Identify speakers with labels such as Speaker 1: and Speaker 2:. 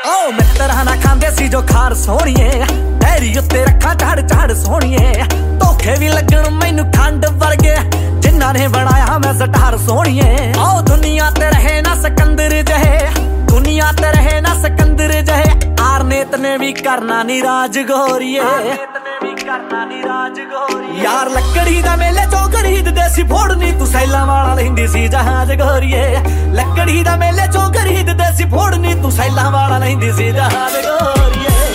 Speaker 1: ओ मित्तरां ना खांदे सी जो खार सोहणीए, डैरी उत्ते रखा झाड़ झाड़ सोहणीए। धोखे भी लगण मैनू खंड वर्गे, जिन्हां ने बनाया मैं सटार सोहणीए। ओ दुनिया ते रहे ना सिकंदर जहे, दुनिया ते रहे ना सिकंदर जहे। आरनेत ने भी करना नी राज गोरिए, यार लकड़ी दा मेले चो खरीददे सी फोड़नी, तू सैलां वाला लैंदी सी जहाज गोरिए। लकड़ी दा मेले चो खरीददे सी फोड़नी, तू सैलां वाला लैंदी सी जहाज गोरिए।